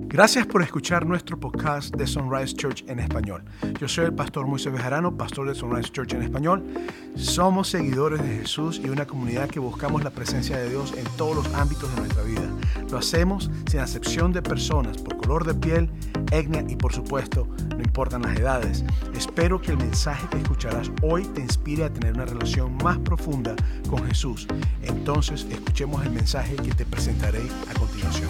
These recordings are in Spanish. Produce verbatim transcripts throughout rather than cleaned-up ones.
Gracias por escuchar nuestro podcast de Sunrise Church en español. Yo soy el pastor Moisés Bejarano, pastor de Sunrise Church en español. Somos seguidores de Jesús y una comunidad que buscamos la presencia de Dios en todos los ámbitos de nuestra vida. Lo hacemos sin acepción de personas, por color de piel, etnia y por supuesto, no importan las edades. Espero que el mensaje que escucharás hoy te inspire a tener una relación más profunda con Jesús. Entonces, escuchemos el mensaje que te presentaré a continuación.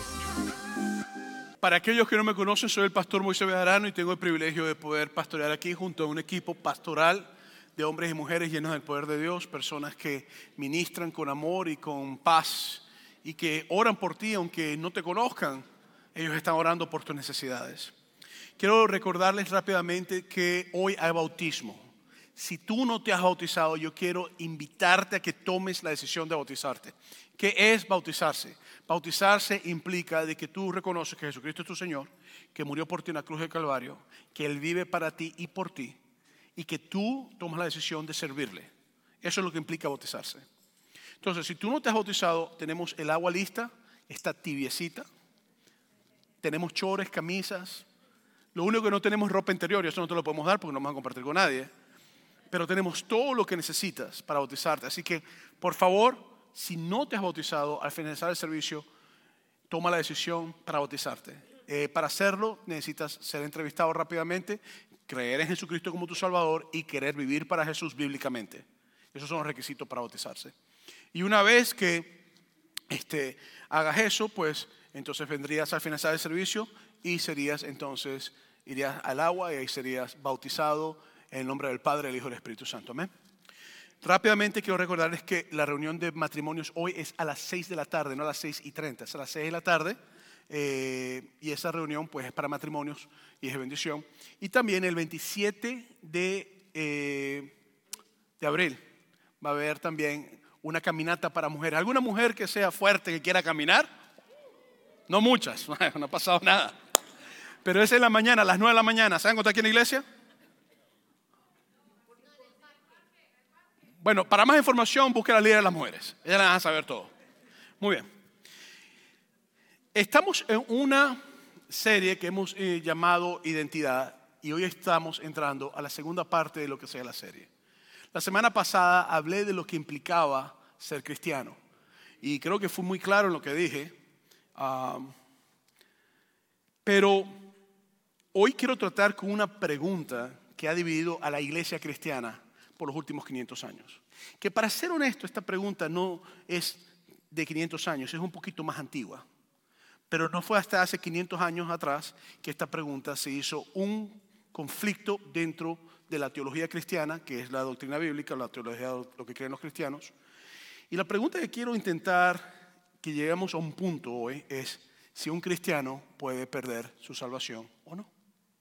Para aquellos que no me conocen, soy el pastor Moisés Bejarano y tengo el privilegio de poder pastorear aquí junto a un equipo pastoral de hombres y mujeres llenos del poder de Dios, personas que ministran con amor y con paz y que oran por ti aunque no te conozcan. Ellos están orando por tus necesidades. Quiero recordarles rápidamente que hoy hay bautismo. Si tú no te has bautizado, yo quiero invitarte a que tomes la decisión de bautizarte. ¿Qué es bautizarse? Bautizarse implica de que tú reconoces que Jesucristo es tu Señor, que murió por ti en la cruz del Calvario, que Él vive para ti y por ti, y que tú tomas la decisión de servirle. Eso es lo que implica bautizarse. Entonces, si tú no te has bautizado, tenemos el agua lista, está tibiecita, tenemos chores, camisas. Lo único que no tenemos es ropa interior, y eso no te lo podemos dar porque no vamos a compartir con nadie. Pero tenemos todo lo que necesitas para bautizarte. Así que, por favor, si no te has bautizado, al finalizar el servicio, toma la decisión para bautizarte. Eh, para hacerlo, necesitas ser entrevistado rápidamente, creer en Jesucristo como tu Salvador y querer vivir para Jesús bíblicamente. Esos son los requisitos para bautizarse. Y una vez que este, hagas eso, pues entonces vendrías al finalizar el servicio y serías entonces, irías al agua y ahí serías bautizado en el nombre del Padre, del Hijo y del Espíritu Santo. Amén. Rápidamente quiero recordarles que la reunión de matrimonios hoy es a las seis de la tarde, no a las seis y treinta, es a las seis de la tarde. Eh, y esa reunión pues es para matrimonios y es de bendición. Y también el veintisiete de, eh, de abril va a haber también una caminata para mujeres. ¿Alguna mujer que sea fuerte, que quiera caminar? No muchas, no ha pasado nada. Pero es en la mañana, a las nueve de la mañana. ¿Saben cuánto está aquí en la iglesia? Bueno, para más información, busque a la líder de las mujeres. Ellas las van a saber todo. Muy bien. Estamos en una serie que hemos eh, llamado Identidad y hoy estamos entrando a la segunda parte de lo que sea la serie. La semana pasada hablé de lo que implicaba ser cristiano y creo que fue muy claro en lo que dije. Um, pero hoy quiero tratar con una pregunta que ha dividido a la iglesia cristiana por los últimos quinientos años. Que para ser honesto, esta pregunta no es de quinientos años, es un poquito más antigua. Pero no fue hasta hace quinientos años atrás que esta pregunta se hizo un conflicto dentro de la teología cristiana, que es la doctrina bíblica, la teología de lo que creen los cristianos. Y la pregunta que quiero intentar que lleguemos a un punto hoy es si un cristiano puede perder su salvación o no.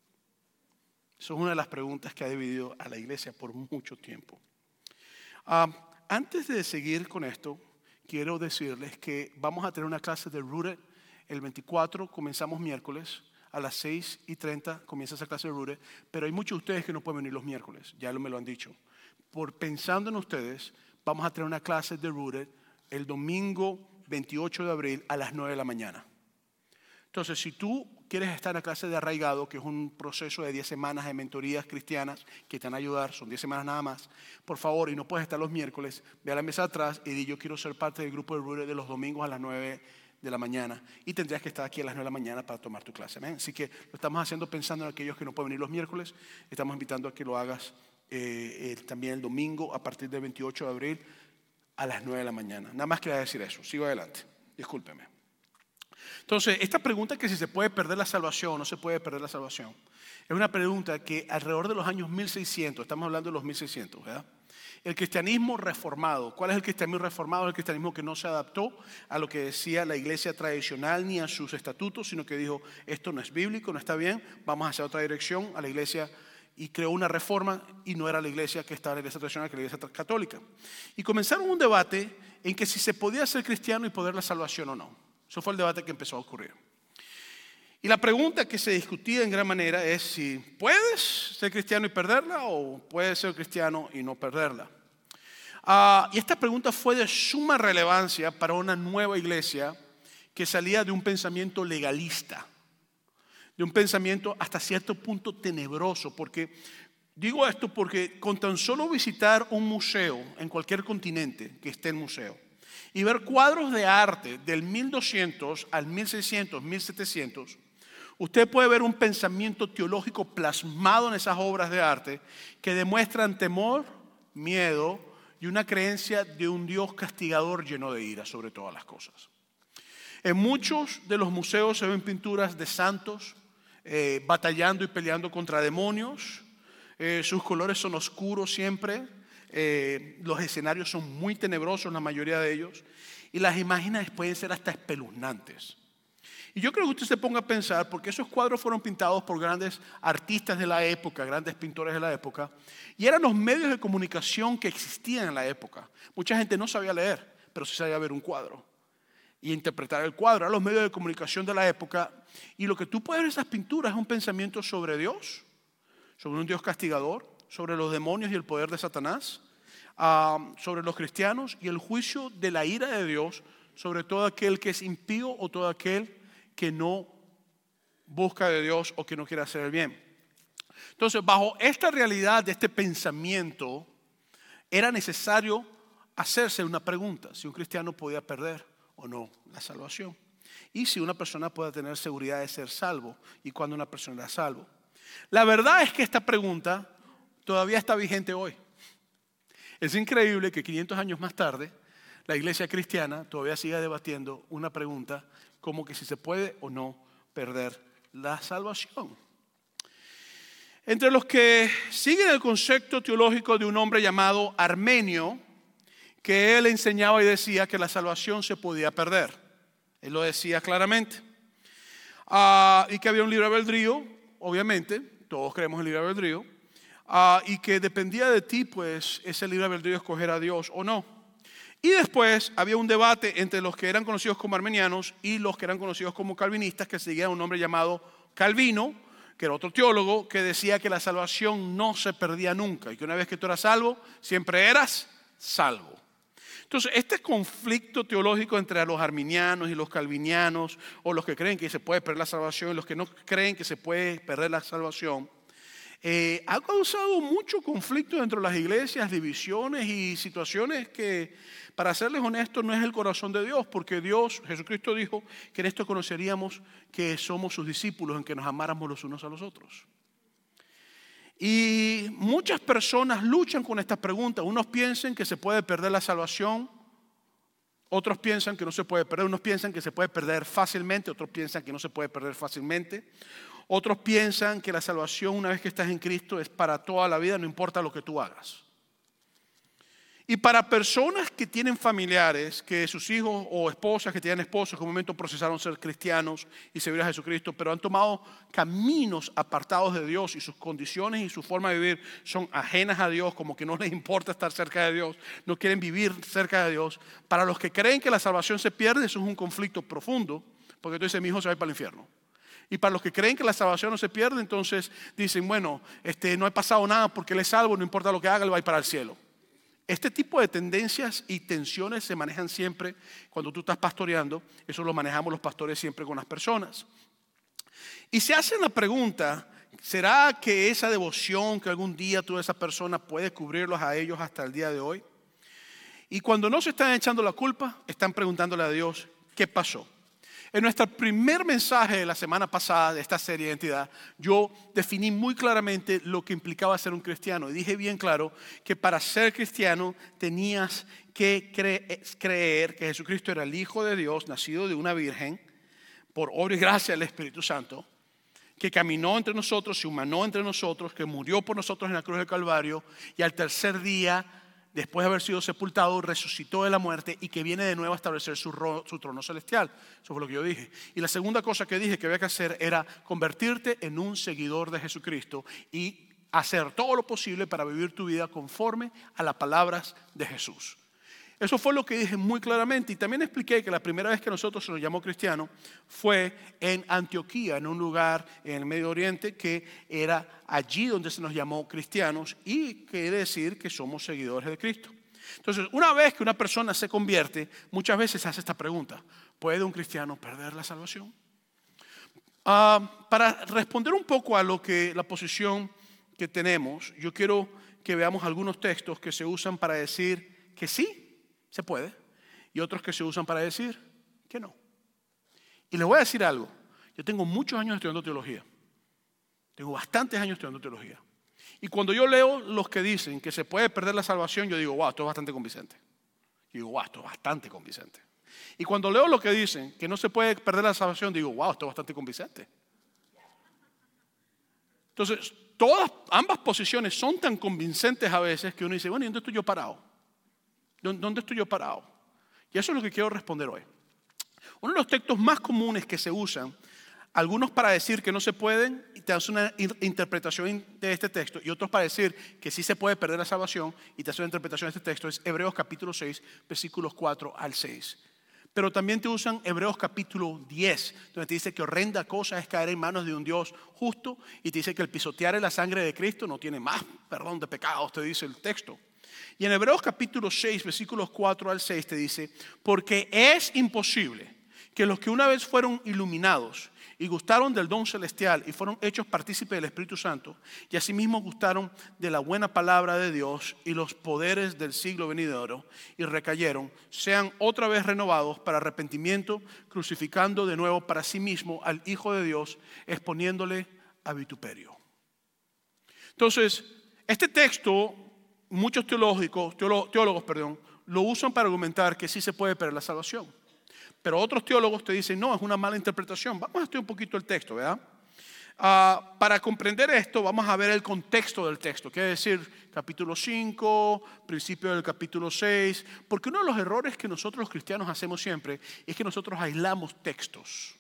Eso es una de las preguntas que ha dividido a la iglesia por mucho tiempo. Uh, antes de seguir con esto, quiero decirles que vamos a tener una clase de Rooted el veinticuatro, comenzamos miércoles, a las seis y treinta comienza esa clase de Rooted, pero hay muchos de ustedes que no pueden venir los miércoles, ya me lo han dicho. Por pensando en ustedes, vamos a tener una clase de Rooted el domingo veintiocho de abril a las nueve de la mañana. Entonces, si tú quieres estar en la clase de Arraigado, que es un proceso de diez semanas de mentorías cristianas que te van a ayudar, son diez semanas nada más, por favor, y no puedes estar los miércoles, ve a la mesa atrás y di yo quiero ser parte del grupo de Rooted de los domingos a las nueve de la mañana y tendrías que estar aquí a las nueve de la mañana para tomar tu clase. ¿Amén? Así que lo estamos haciendo pensando en aquellos que no pueden venir los miércoles, estamos invitando a que lo hagas eh, eh, también el domingo a partir del veintiocho de abril a las nueve de la mañana. Nada más quería decir eso, sigo adelante, discúlpeme. Entonces, esta pregunta que si se puede perder la salvación o no se puede perder la salvación, es una pregunta que alrededor de los años mil seiscientos, estamos hablando de los mil seiscientos, ¿verdad? El cristianismo reformado, ¿cuál es el cristianismo reformado? El cristianismo que no se adaptó a lo que decía la iglesia tradicional ni a sus estatutos, sino que dijo, esto no es bíblico, no está bien, vamos hacia otra dirección, a la iglesia, y creó una reforma y no era la iglesia que estaba en la iglesia tradicional, que era la iglesia católica. Y comenzaron un debate en que si se podía ser cristiano y poder la salvación o no. Eso fue el debate que empezó a ocurrir. Y la pregunta que se discutía en gran manera es si puedes ser cristiano y perderla o puedes ser cristiano y no perderla. Uh, y esta pregunta fue de suma relevancia para una nueva iglesia que salía de un pensamiento legalista. de un pensamiento hasta cierto punto tenebroso, porque digo esto porque con tan solo visitar un museo en cualquier continente que esté el museo y ver cuadros de arte del mil doscientos al mil seiscientos, mil setecientos, usted puede ver un pensamiento teológico plasmado en esas obras de arte que demuestran temor, miedo y una creencia de un Dios castigador lleno de ira sobre todas las cosas. En muchos de los museos se ven pinturas de santos eh, batallando y peleando contra demonios. Eh, sus colores son oscuros siempre. Eh, los escenarios son muy tenebrosos, la mayoría de ellos. Y las imágenes pueden ser hasta espeluznantes. Y yo creo que usted se ponga a pensar, porque esos cuadros fueron pintados por grandes artistas de la época, grandes pintores de la época, y eran los medios de comunicación que existían en la época. Mucha gente no sabía leer, pero sí sabía ver un cuadro y interpretar el cuadro. Eran los medios de comunicación de la época, y lo que tú puedes ver en esas pinturas es un pensamiento sobre Dios, sobre un Dios castigador, sobre los demonios y el poder de Satanás, uh, sobre los cristianos y el juicio de la ira de Dios sobre todo aquel que es impío o todo aquel que no busca de Dios o que no quiere hacer el bien. Entonces, bajo esta realidad de este pensamiento, era necesario hacerse una pregunta: si un cristiano podía perder o no la salvación, y si una persona puede tener seguridad de ser salvo y cuando una persona era salvo. La verdad es que esta pregunta todavía está vigente hoy. Es increíble que quinientos años más tarde la iglesia cristiana todavía siga debatiendo una pregunta como que si se puede o no perder la salvación. Entre los que siguen el concepto teológico de un hombre llamado Armenio, que él enseñaba y decía que la salvación se podía perder. Él lo decía claramente. Uh, y que había un libre albedrío, obviamente, todos creemos en el libre albedrío, uh, y que dependía de ti, pues, ese libre albedrío escoger a Dios o no. Y después había un debate entre los que eran conocidos como armenianos y los que eran conocidos como calvinistas, que seguían un hombre llamado Calvino, que era otro teólogo, que decía que la salvación no se perdía nunca y que una vez que tú eras salvo, siempre eras salvo. Entonces, este conflicto teológico entre los arminianos y los calvinianos, o los que creen que se puede perder la salvación y los que no creen que se puede perder la salvación, eh, ha causado mucho conflicto dentro de las iglesias, divisiones y situaciones que, para serles honestos, no es el corazón de Dios, porque Dios, Jesucristo dijo que en esto conoceríamos que somos sus discípulos, en que nos amáramos los unos a los otros. Y muchas personas luchan con esta pregunta. Unos piensan que se puede perder la salvación, otros piensan que no se puede perder, unos piensan que se puede perder fácilmente, otros piensan que no se puede perder fácilmente. Otros piensan que la salvación, una vez que estás en Cristo, es para toda la vida, no importa lo que tú hagas. Y para personas que tienen familiares, que sus hijos o esposas que tienen esposos que en un momento procesaron ser cristianos y servir a Jesucristo, pero han tomado caminos apartados de Dios y sus condiciones y su forma de vivir son ajenas a Dios, como que no les importa estar cerca de Dios, no quieren vivir cerca de Dios. Para los que creen que la salvación se pierde, eso es un conflicto profundo, porque tú dices, mi hijo se va a ir para el infierno. Y para los que creen que la salvación no se pierde, entonces dicen, bueno, este, no ha pasado nada porque él es salvo, no importa lo que haga, él va a ir para el cielo. Este tipo de tendencias y tensiones se manejan siempre cuando tú estás pastoreando. Eso lo manejamos los pastores siempre con las personas. Y se hace la pregunta, ¿será que esa devoción que algún día tuvo esa persona puede cubrirlos a ellos hasta el día de hoy? Y cuando no se están echando la culpa, están preguntándole a Dios, ¿qué pasó? En nuestro primer mensaje de la semana pasada de esta serie de identidad, yo definí muy claramente lo que implicaba ser un cristiano. Y dije bien claro que para ser cristiano tenías que cre- creer que Jesucristo era el Hijo de Dios, nacido de una virgen, por obra y gracia del Espíritu Santo, que caminó entre nosotros, se humanó entre nosotros, que murió por nosotros en la cruz del Calvario y al tercer día, después de haber sido sepultado, resucitó de la muerte y que viene de nuevo a establecer su, ro, su trono celestial. Eso fue lo que yo dije. Y la segunda cosa que dije que había que hacer era convertirte en un seguidor de Jesucristo y hacer todo lo posible para vivir tu vida conforme a las palabras de Jesús. Eso fue lo que dije muy claramente. Y también expliqué que la primera vez que nosotros se nos llamó cristiano fue en Antioquía, en un lugar en el Medio Oriente que era allí donde se nos llamó cristianos, y quiere decir que somos seguidores de Cristo. Entonces, una vez que una persona se convierte, muchas veces hace esta pregunta: ¿puede un cristiano perder la salvación? Uh, para responder un poco a lo que la posición que tenemos, yo quiero que veamos algunos textos que se usan para decir que sí, se puede, y otros que se usan para decir que no. Y les voy a decir algo. Yo tengo muchos años estudiando teología. Tengo bastantes años estudiando teología. Y cuando yo leo los que dicen que se puede perder la salvación, yo digo, wow, esto es bastante convincente. Yo digo, wow, esto es bastante convincente. Y cuando leo lo que dicen que no se puede perder la salvación, digo, wow, esto es bastante convincente. Entonces, todas, ambas posiciones son tan convincentes a veces que uno dice, bueno, ¿y dónde estoy yo parado? ¿Dónde estoy yo parado? Y eso es lo que quiero responder hoy. Uno de los textos más comunes que se usan, algunos para decir que no se pueden, y te hacen una interpretación de este texto, y otros para decir que sí se puede perder la salvación, y te hacen una interpretación de este texto, es Hebreos capítulo seis, versículos cuatro al seis. Pero también te usan Hebreos capítulo diez, donde te dice que horrenda cosa es caer en manos de un Dios justo, y te dice que el pisotear en la sangre de Cristo no tiene más perdón de pecados, te dice el texto. Y en Hebreos capítulo seis, versículos cuatro al seis te dice, porque es imposible que los que una vez fueron iluminados y gustaron del don celestial y fueron hechos partícipes del Espíritu Santo, y asimismo gustaron de la buena palabra de Dios y los poderes del siglo venidero y recayeron, sean otra vez renovados para arrepentimiento, crucificando de nuevo para sí mismo al Hijo de Dios, exponiéndole a vituperio. Entonces, este texto, muchos teológicos, teólogos, teólogos perdón, lo usan para argumentar que sí se puede perder la salvación. Pero otros teólogos te dicen, no, es una mala interpretación. Vamos a estudiar un poquito el texto, ¿verdad? Uh, para comprender esto, vamos a ver el contexto del texto. Quiere decir, capítulo cinco, principio del capítulo seis. Porque uno de los errores que nosotros los cristianos hacemos siempre es que nosotros aislamos textos.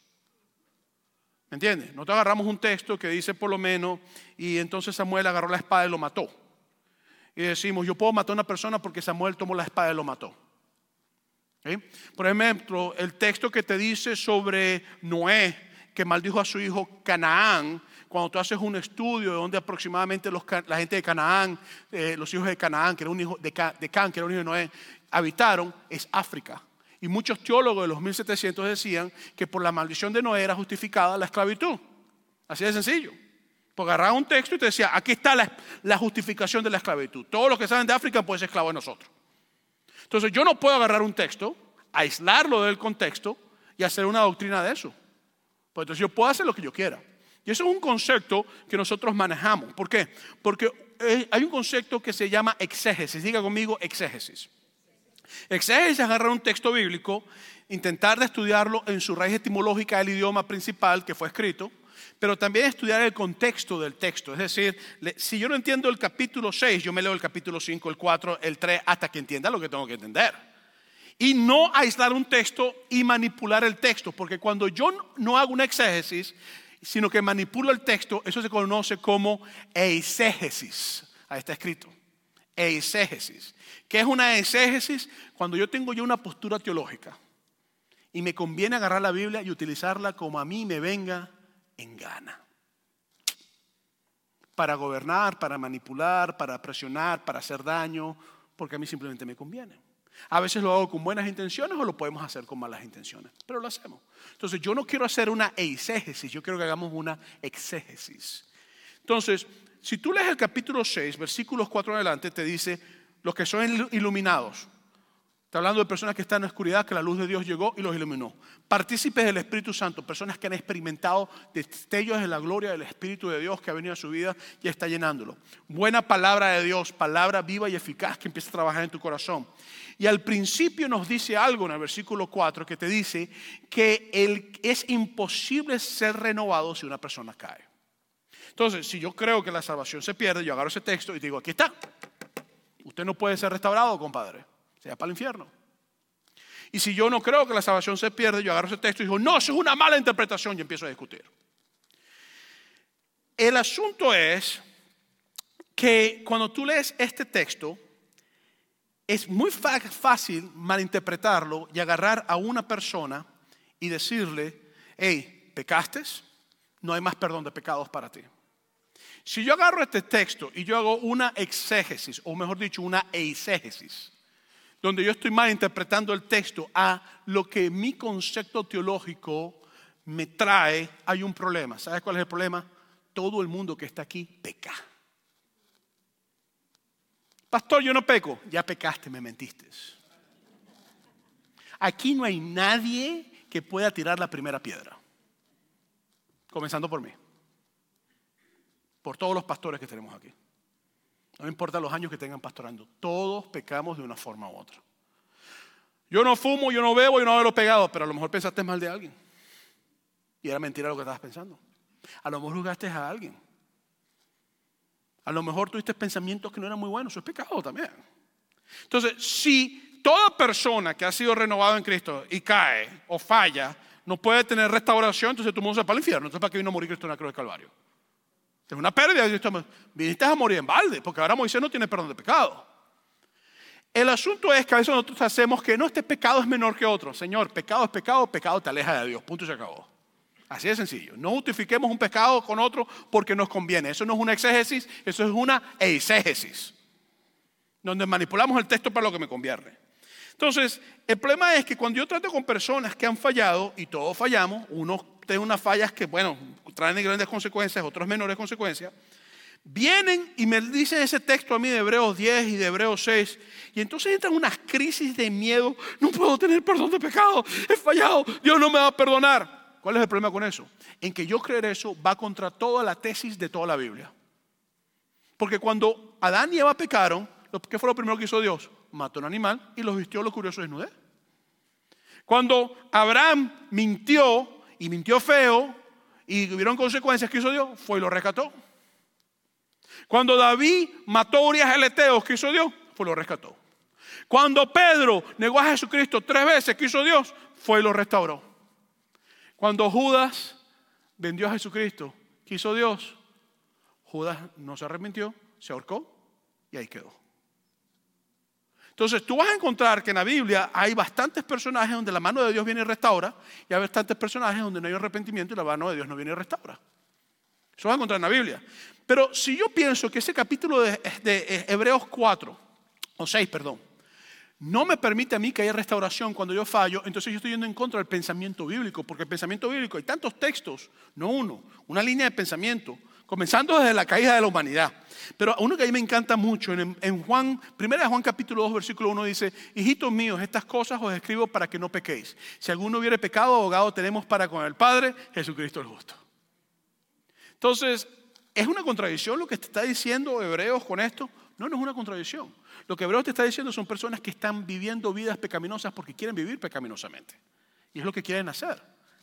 ¿Me entiendes? Nosotros agarramos un texto que dice por lo menos, y entonces Samuel agarró la espada y lo mató. Y decimos, yo puedo matar a una persona porque Samuel tomó la espada y lo mató. ¿Sí? Por ejemplo, el texto que te dice sobre Noé, que maldijo a su hijo Canaán, cuando tú haces un estudio de donde aproximadamente los, la gente de Canaán, eh, los hijos de Canaán, que era un hijo de, Can, de Can, que era un hijo de Noé, habitaron, es África. Y muchos teólogos de los mil setecientos decían que por la maldición de Noé era justificada la esclavitud. Así de sencillo. Porque agarraba un texto y te decía, aquí está la, la justificación de la esclavitud. Todos los que salen de África pueden ser esclavos de nosotros. Entonces yo no puedo agarrar un texto, aislarlo del contexto y hacer una doctrina de eso. Pues entonces yo puedo hacer lo que yo quiera. Y eso es un concepto que nosotros manejamos. ¿Por qué? Porque hay un concepto que se llama exégesis. Diga conmigo exégesis. Exégesis es agarrar un texto bíblico, intentar de estudiarlo en su raíz etimológica del idioma principal que fue escrito, pero también estudiar el contexto del texto. Es decir, si yo no entiendo el capítulo seis, yo me leo el capítulo cinco, el cuatro, el tres, hasta que entienda lo que tengo que entender. Y no aislar un texto y manipular el texto, porque cuando yo no hago una exégesis, sino que manipulo el texto, eso se conoce como eisegesis. Ahí está escrito. Eisegesis. ¿Qué es una eisegesis? Cuando yo tengo yo una postura teológica y me conviene agarrar la Biblia y utilizarla como a mí me venga en gana. Para gobernar, para manipular, para presionar, para hacer daño, porque a mí simplemente me conviene. A veces lo hago con buenas intenciones o lo podemos hacer con malas intenciones, pero lo hacemos. Entonces yo no quiero hacer una eisegesis, yo quiero que hagamos una exégesis. Entonces, si tú lees el capítulo seis, versículos cuatro en adelante, te dice los que son iluminados. Está hablando de personas que están en la oscuridad, que la luz de Dios llegó y los iluminó. Partícipes del Espíritu Santo, personas que han experimentado destellos de la gloria del Espíritu de Dios que ha venido a su vida y está llenándolo. Buena palabra de Dios, palabra viva y eficaz que empieza a trabajar en tu corazón. Y al principio nos dice algo en el versículo cuatro que te dice que el, es imposible ser renovado si una persona cae. Entonces, si yo creo que la salvación se pierde, yo agarro ese texto y digo, aquí está. Usted no puede ser restaurado, compadre. Sea para el infierno. Y si yo no creo que la salvación se pierde, yo agarro ese texto y digo, no, eso es una mala interpretación y empiezo a discutir. El asunto es que cuando tú lees este texto, es muy fácil malinterpretarlo y agarrar a una persona y decirle, hey, ¿pecaste? No hay más perdón de pecados para ti. Si yo agarro este texto y yo hago una exégesis, o mejor dicho, una eisegesis, donde yo estoy malinterpretando el texto a lo que mi concepto teológico me trae, hay un problema. ¿Sabes cuál es el problema? Todo el mundo que está aquí peca. Pastor, yo no peco. Ya pecaste, me mentiste. Aquí no hay nadie que pueda tirar la primera piedra. Comenzando por mí. Por todos los pastores que tenemos aquí. No importa los años que tengan pastorando. Todos pecamos de una forma u otra. Yo no fumo, yo no bebo, yo no hablo pegado, pero a lo mejor pensaste mal de alguien. Y era mentira lo que estabas pensando. A lo mejor juzgaste a alguien. A lo mejor tuviste pensamientos que no eran muy buenos. Eso es pecado también. Entonces, si toda persona que ha sido renovada en Cristo y cae o falla, no puede tener restauración, entonces todo el mundo se va para el infierno. Entonces, ¿para qué vino a morir Cristo en la cruz del Calvario? Es una pérdida. Viniste a morir en balde, porque ahora Moisés no tiene perdón de pecado. El asunto es que a veces nosotros hacemos que no, este pecado es menor que otro. Señor, pecado es pecado, pecado te aleja de Dios. Punto y se acabó. Así de sencillo. No justifiquemos un pecado con otro porque nos conviene. Eso no es una exégesis, eso es una eisegesis. Donde manipulamos el texto para lo que me conviene. Entonces, el problema es que cuando yo trato con personas que han fallado, y todos fallamos, unos tienen unas fallas que, bueno, traen grandes consecuencias, otros menores consecuencias, vienen y me dicen ese texto a mí de Hebreos diez y de Hebreos seis, y entonces entran unas crisis de miedo. No puedo tener perdón de pecado, he fallado, Dios no me va a perdonar. ¿Cuál es el problema con eso? En que yo creer eso va contra toda la tesis de toda la Biblia. Porque cuando Adán y Eva pecaron, ¿qué fue lo primero que hizo Dios? Mató un animal y los vistió, los curiosos desnudez. Cuando Abraham mintió y mintió feo y hubieron consecuencias, ¿qué hizo Dios? Fue y lo rescató. Cuando David mató a Urías el Eteo, ¿qué hizo Dios? Fue y lo rescató. Cuando Pedro negó a Jesucristo tres veces, ¿qué hizo Dios? Fue y lo restauró. Cuando Judas vendió a Jesucristo, ¿qué hizo Dios? Judas no se arrepintió, se ahorcó y ahí quedó. Entonces tú vas a encontrar que en la Biblia hay bastantes personajes donde la mano de Dios viene y restaura, y hay bastantes personajes donde no hay arrepentimiento y la mano de Dios no viene y restaura. Eso vas a encontrar en la Biblia. Pero si yo pienso que ese capítulo de, de Hebreos cuatro, o seis, perdón, no me permite a mí que haya restauración cuando yo fallo, entonces yo estoy yendo en contra del pensamiento bíblico, porque el pensamiento bíblico hay tantos textos, no uno, una línea de pensamiento, comenzando desde la caída de la humanidad. Pero uno que a mí me encanta mucho, en, en Juan, primera de Juan capítulo dos, versículo uno dice: hijitos míos, estas cosas os escribo para que no pequéis. Si alguno hubiere pecado, abogado tenemos para con el Padre, Jesucristo el justo. Entonces, ¿es una contradicción lo que te está diciendo Hebreos con esto? No, no es una contradicción. Lo que Hebreos te está diciendo son personas que están viviendo vidas pecaminosas porque quieren vivir pecaminosamente. Y es lo que quieren hacer.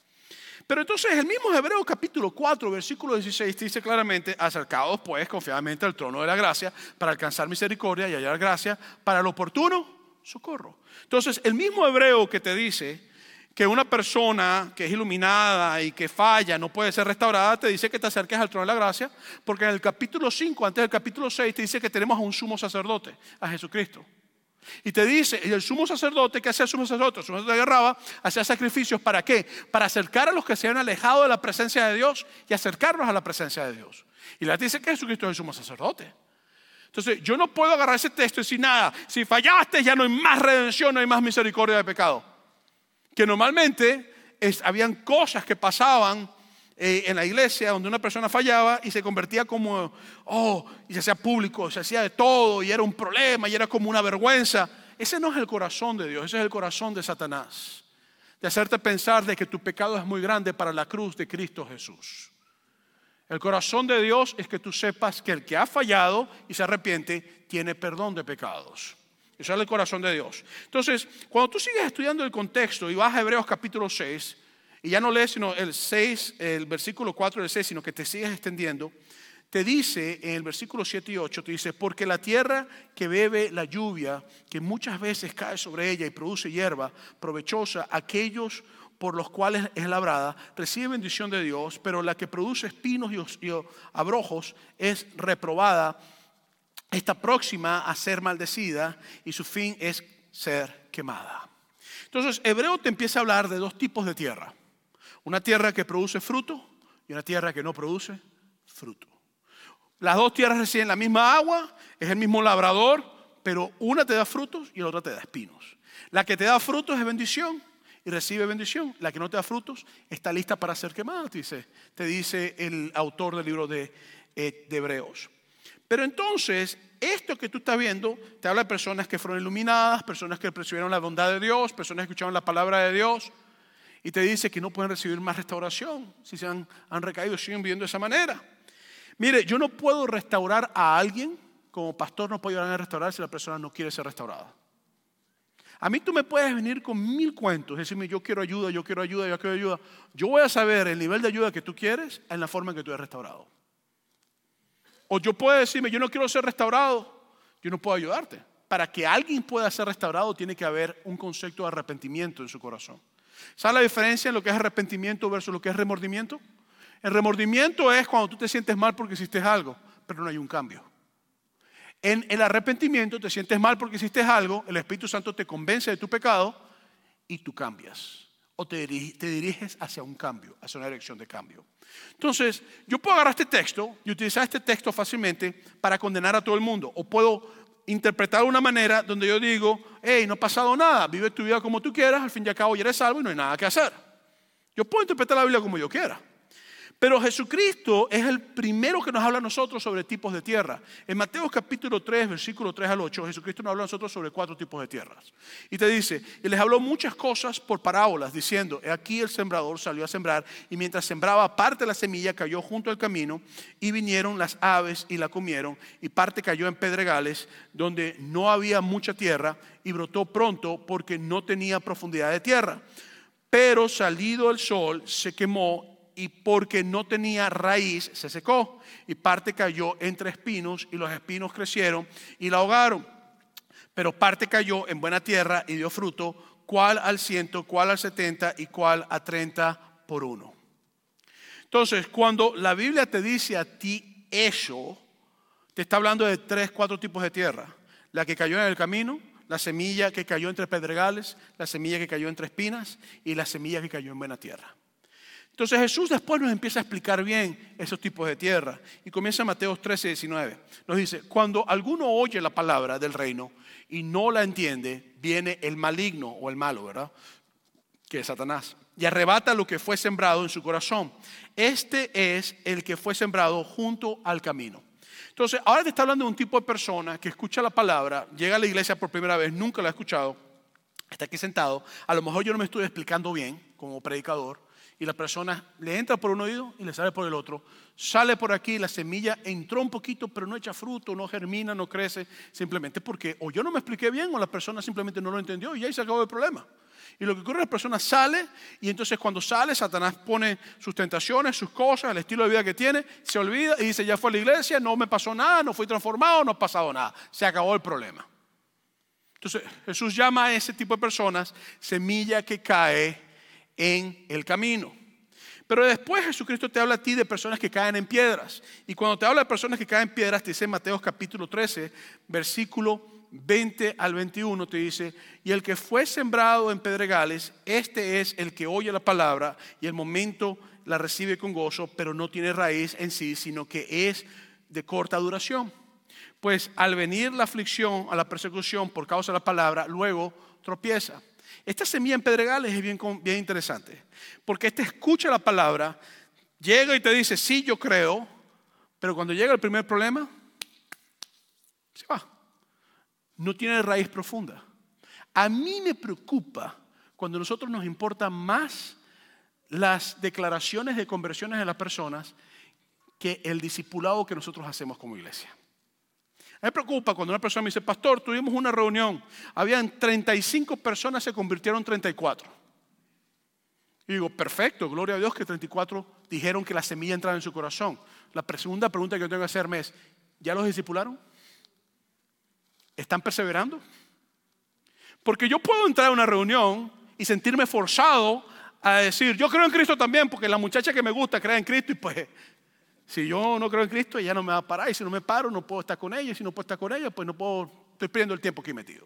Pero entonces el mismo Hebreos capítulo cuatro, versículo dieciséis, dice claramente: acercaos pues confiadamente al trono de la gracia para alcanzar misericordia y hallar gracia para el oportuno socorro. Entonces el mismo Hebreo que te dice que una persona que es iluminada y que falla no puede ser restaurada, te dice que te acerques al trono de la gracia, porque en el capítulo cinco, antes del capítulo seis, te dice que tenemos a un sumo sacerdote, a Jesucristo. Y te dice, y el sumo sacerdote, ¿qué hacía el sumo sacerdote? El sumo sacerdote agarraba, hacía sacrificios, ¿para qué? Para acercar a los que se habían alejado de la presencia de Dios y acercarlos a la presencia de Dios. Y le dice que Jesucristo es el sumo sacerdote. Entonces yo no puedo agarrar ese texto y decir nada, si fallaste ya no hay más redención, no hay más misericordia de pecado. Que normalmente es, habían cosas que pasaban eh, en la iglesia donde una persona fallaba y se convertía como, oh, y se hacía público, se hacía de todo y era un problema y era como una vergüenza. Ese no es el corazón de Dios, ese es el corazón de Satanás. De hacerte pensar de que tu pecado es muy grande para la cruz de Cristo Jesús. El corazón de Dios es que tú sepas que el que ha fallado y se arrepiente tiene perdón de pecados. Eso es el corazón de Dios. Entonces, cuando tú sigues estudiando el contexto y vas a Hebreos capítulo seis, y ya no lees sino el seis, el versículo cuatro del seis, sino que te sigues extendiendo, te dice en el versículo siete y ocho, te dice: porque la tierra que bebe la lluvia, que muchas veces cae sobre ella y produce hierba provechosa, aquellos por los cuales es labrada, recibe bendición de Dios, pero la que produce espinos y abrojos es reprobada, está próxima a ser maldecida y su fin es ser quemada. Entonces, Hebreo te empieza a hablar de dos tipos de tierra. Una tierra que produce fruto y una tierra que no produce fruto. Las dos tierras reciben la misma agua, es el mismo labrador, pero una te da frutos y la otra te da espinos. La que te da frutos es bendición y recibe bendición. La que no te da frutos está lista para ser quemada, te dice, te dice el autor del libro de, eh, de Hebreos. Pero entonces, esto que tú estás viendo, te habla de personas que fueron iluminadas, personas que percibieron la bondad de Dios, personas que escucharon la palabra de Dios, y te dice que no pueden recibir más restauración si se han, han recaído, siguen viviendo de esa manera. Mire, yo no puedo restaurar a alguien, como pastor no puedo ayudar a restaurar si la persona no quiere ser restaurada. A mí tú me puedes venir con mil cuentos, decirme yo quiero ayuda, yo quiero ayuda, yo quiero ayuda. Yo voy a saber el nivel de ayuda que tú quieres en la forma en que tú eres restaurado. O yo puedo decirme yo no quiero ser restaurado, yo no puedo ayudarte. Para que alguien pueda ser restaurado tiene que haber un concepto de arrepentimiento en su corazón. ¿Sabes la diferencia en lo que es arrepentimiento versus lo que es remordimiento? El remordimiento es cuando tú te sientes mal porque hiciste algo, pero no hay un cambio. En el arrepentimiento te sientes mal porque hiciste algo, el Espíritu Santo te convence de tu pecado y tú cambias. O te diriges, te diriges hacia un cambio, hacia una dirección de cambio. Entonces, yo puedo agarrar este texto y utilizar este texto fácilmente para condenar a todo el mundo. O puedo interpretar de una manera donde yo digo, hey, no ha pasado nada, vive tu vida como tú quieras, al fin y al cabo ya eres salvo y no hay nada que hacer. Yo puedo interpretar la Biblia como yo quiera. Pero Jesucristo es el primero que nos habla a nosotros sobre tipos de tierra. En Mateo capítulo tres, versículo tres al ocho, Jesucristo nos habla a nosotros sobre cuatro tipos de tierras. Y te dice, y les habló muchas cosas por parábolas, diciendo, he aquí el sembrador salió a sembrar, y mientras sembraba, parte de la semilla cayó junto al camino, y vinieron las aves y la comieron, y parte cayó en pedregales, donde no había mucha tierra, y brotó pronto porque no tenía profundidad de tierra. Pero salido el sol, se quemó, y porque no tenía raíz se secó, y parte cayó entre espinos y los espinos crecieron y la ahogaron. Pero parte cayó en buena tierra y dio fruto, cuál al ciento, cuál al setenta y cuál a treinta por uno. Entonces, cuando la Biblia te dice a ti eso, te está hablando de tres, cuatro tipos de tierra. La que cayó en el camino, la semilla que cayó entre pedregales, la semilla que cayó entre espinas y la semilla que cayó en buena tierra. Entonces Jesús después nos empieza a explicar bien esos tipos de tierra. Y comienza Mateo trece, diecinueve. Nos dice, cuando alguno oye la palabra del reino y no la entiende, viene el maligno o el malo, ¿verdad? Que es Satanás. Y arrebata lo que fue sembrado en su corazón. Este es el que fue sembrado junto al camino. Entonces ahora te está hablando de un tipo de persona que escucha la palabra, llega a la iglesia por primera vez, nunca la ha escuchado, está aquí sentado. A lo mejor yo no me estoy explicando bien como predicador. Y la persona le entra por un oído y le sale por el otro. Sale por aquí, la semilla entró un poquito, pero no echa fruto, no germina, no crece. Simplemente porque o yo no me expliqué bien o la persona simplemente no lo entendió y ahí se acabó el problema. Y lo que ocurre es que la persona sale y entonces cuando sale, Satanás pone sus tentaciones, sus cosas, el estilo de vida que tiene, se olvida y dice, ya fue a la iglesia, no me pasó nada, no fui transformado, no ha pasado nada. Se acabó el problema. Entonces Jesús llama a ese tipo de personas semilla que cae en el camino. Pero después Jesucristo te habla a ti de personas que caen en piedras. Y cuando te habla de personas que caen en piedras, te dice en Mateo capítulo trece, versículo veinte al veintiuno, te dice, y el que fue sembrado en pedregales, este es el que oye la palabra y el momento la recibe con gozo, pero no tiene raíz en sí, sino que es de corta duración. Pues al venir la aflicción, a la persecución por causa de la palabra, luego tropieza. Esta semilla en pedregales es bien, bien interesante, porque este escucha la palabra, llega y te dice, sí, yo creo, pero cuando llega el primer problema, se va. No tiene raíz profunda. A mí me preocupa cuando a nosotros nos importan más las declaraciones de conversiones de las personas que el discipulado que nosotros hacemos como iglesia. Me preocupa cuando una persona me dice, pastor, tuvimos una reunión, habían treinta y cinco personas, se convirtieron en treinta y cuatro. Y digo, perfecto, gloria a Dios que treinta y cuatro dijeron que la semilla entraba en su corazón. La segunda pregunta que yo tengo que hacerme es, ¿ya los discipularon? ¿Están perseverando? Porque yo puedo entrar a una reunión y sentirme forzado a decir, yo creo en Cristo también, porque la muchacha que me gusta cree en Cristo y pues... Si yo no creo en Cristo, ella no me va a parar. Y si no me paro, no puedo estar con ella. Y si no puedo estar con ella, pues no puedo, estoy perdiendo el tiempo aquí metido.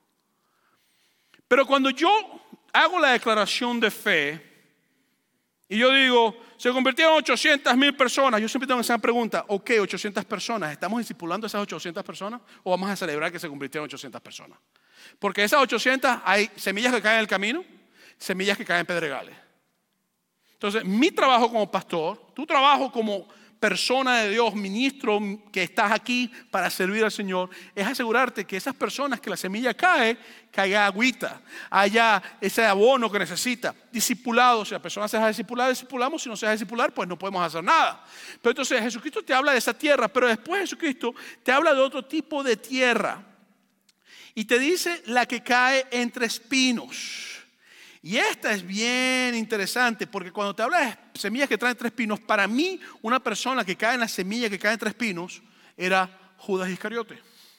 Pero cuando yo hago la declaración de fe y yo digo, se convirtieron ochocientas mil personas, yo siempre tengo esa pregunta, ok, ochocientas personas, ¿estamos discipulando a esas ochocientas personas o vamos a celebrar que se convirtieron ochocientas personas? Porque esas ochocientas hay semillas que caen en el camino, semillas que caen en pedregales. Entonces, mi trabajo como pastor, tu trabajo como persona de Dios, ministro que estás aquí para servir al Señor, es asegurarte que esas personas que la semilla cae, caiga agüita, haya ese abono que necesita, discipulado. Si la persona se deja discipular, discipulamos. Si no se deja discipular, pues no podemos hacer nada. Pero entonces Jesucristo te habla de esa tierra, pero después Jesucristo te habla de otro tipo de tierra. Y te dice la que cae entre espinos. Y esta es bien interesante, porque cuando te habla de semillas que traen tres espinos, para mí una persona que cae en la semilla que cae en tres espinos era Judas Iscariote.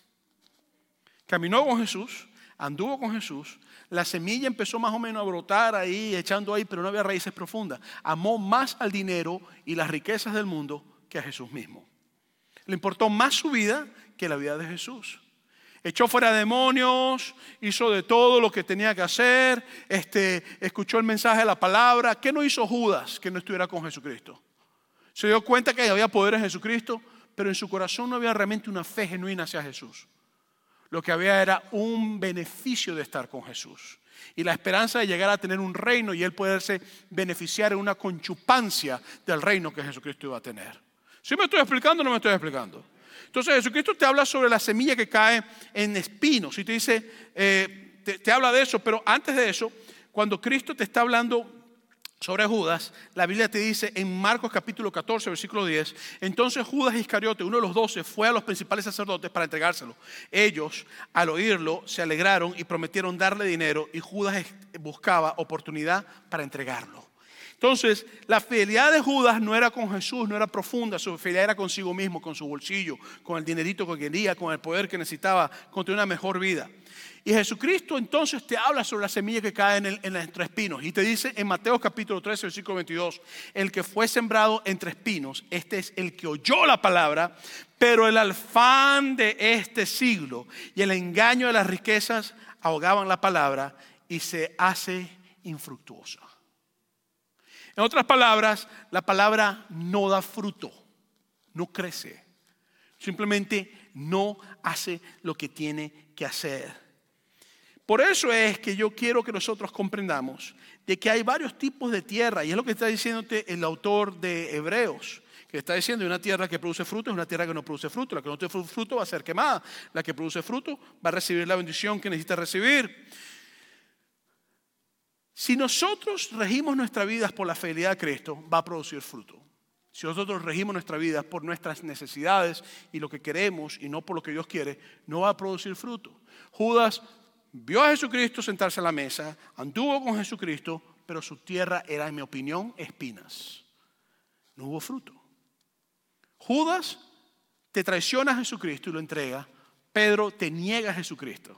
Caminó con Jesús, anduvo con Jesús, la semilla empezó más o menos a brotar ahí, echando ahí, pero no había raíces profundas. Amó más al dinero y las riquezas del mundo que a Jesús mismo. Le importó más su vida que la vida de Jesús. Echó fuera demonios, hizo de todo lo que tenía que hacer, este, escuchó el mensaje de la palabra. ¿Qué no hizo Judas que no estuviera con Jesucristo? Se dio cuenta que había poder en Jesucristo, pero en su corazón no había realmente una fe genuina hacia Jesús. Lo que había era un beneficio de estar con Jesús y la esperanza de llegar a tener un reino y él poderse beneficiar en una conchupancia del reino que Jesucristo iba a tener. ¿Sí me estoy explicando o no me estoy explicando? Entonces Jesucristo te habla sobre la semilla que cae en espinos y te dice, eh, te, te habla de eso, pero antes de eso, cuando Cristo te está hablando sobre Judas, la Biblia te dice en Marcos capítulo catorce, versículo diez, entonces Judas Iscariote, uno de los doce, fue a los principales sacerdotes para entregárselo. Ellos, al oírlo, se alegraron y prometieron darle dinero, y Judas buscaba oportunidad para entregarlo. Entonces, la fidelidad de Judas no era con Jesús, no era profunda. Su fidelidad era consigo mismo, con su bolsillo, con el dinerito que quería, con el poder que necesitaba, con tener una mejor vida. Y Jesucristo entonces te habla sobre la semilla que cae en, el, en entre espinos. Y te dice en Mateo capítulo trece, versículo veintidós, el que fue sembrado entre espinos, este es el que oyó la palabra, pero el afán de este siglo y el engaño de las riquezas ahogaban la palabra y se hace infructuosa. En otras palabras, la palabra no da fruto, no crece. Simplemente no hace lo que tiene que hacer. Por eso es que yo quiero que nosotros comprendamos de que hay varios tipos de tierra. Y es lo que está diciéndote el autor de Hebreos. Que está diciendo que una tierra que produce fruto es una tierra que no produce fruto. La que no produce fruto va a ser quemada. La que produce fruto va a recibir la bendición que necesita recibir. Si nosotros regimos nuestras vidas por la fidelidad a Cristo, va a producir fruto. Si nosotros regimos nuestras vidas por nuestras necesidades y lo que queremos y no por lo que Dios quiere, no va a producir fruto. Judas vio a Jesucristo sentarse a la mesa, anduvo con Jesucristo, pero su tierra era, en mi opinión, espinas. No hubo fruto. Judas te traiciona a Jesucristo y lo entrega. Pedro te niega a Jesucristo.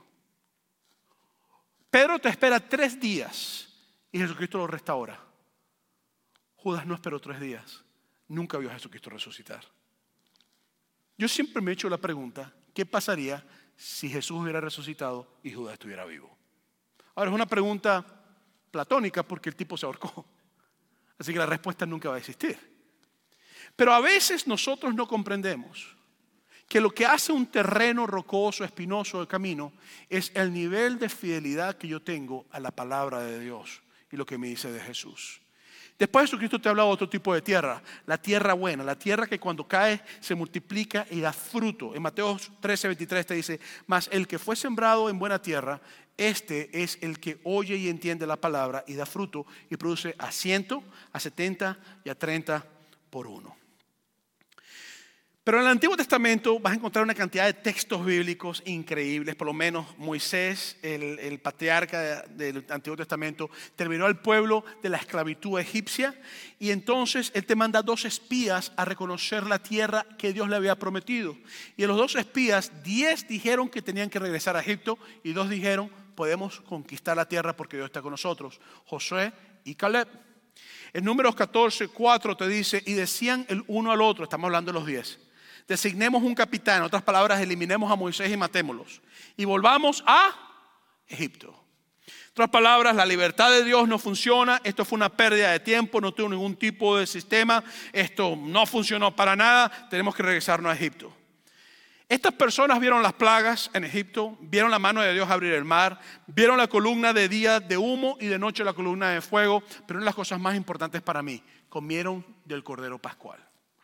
Pedro te espera tres días y Jesucristo lo restaura. Judas no esperó tres días. Nunca vio a Jesucristo resucitar. Yo siempre me he hecho la pregunta, ¿qué pasaría si Jesús hubiera resucitado y Judas estuviera vivo? Ahora es una pregunta platónica porque el tipo se ahorcó. Así que la respuesta nunca va a existir. Pero a veces nosotros no comprendemos que lo que hace un terreno rocoso, espinoso de camino es el nivel de fidelidad que yo tengo a la palabra de Dios y lo que me dice de Jesús. Después Jesucristo te habla de otro tipo de tierra, la tierra buena, la tierra que cuando cae se multiplica y da fruto. En Mateo trece, veintitrés te dice, mas el que fue sembrado en buena tierra, este es el que oye y entiende la palabra y da fruto y produce a ciento, a setenta y a treinta por uno. Pero en el Antiguo Testamento vas a encontrar una cantidad de textos bíblicos increíbles. Por lo menos Moisés, el, el patriarca del Antiguo Testamento, terminó al pueblo de la esclavitud egipcia. Y entonces él te manda dos espías a reconocer la tierra que Dios le había prometido. Y de los dos espías, diez dijeron que tenían que regresar a Egipto y dos dijeron, podemos conquistar la tierra porque Dios está con nosotros. Josué y Caleb. En Números catorce, cuatro te dice, y decían el uno al otro, estamos hablando de los diez. Designemos un capitán, en otras palabras, eliminemos a Moisés y matémoslos. Y volvamos a Egipto. En otras palabras, la libertad de Dios no funciona. Esto fue una pérdida de tiempo, no tuvo ningún tipo de sistema. Esto no funcionó para nada. Tenemos que regresarnos a Egipto. Estas personas vieron las plagas en Egipto, vieron la mano de Dios abrir el mar, vieron la columna de día de humo y de noche la columna de fuego, pero una de las cosas más importantes para mí, comieron del cordero pascual.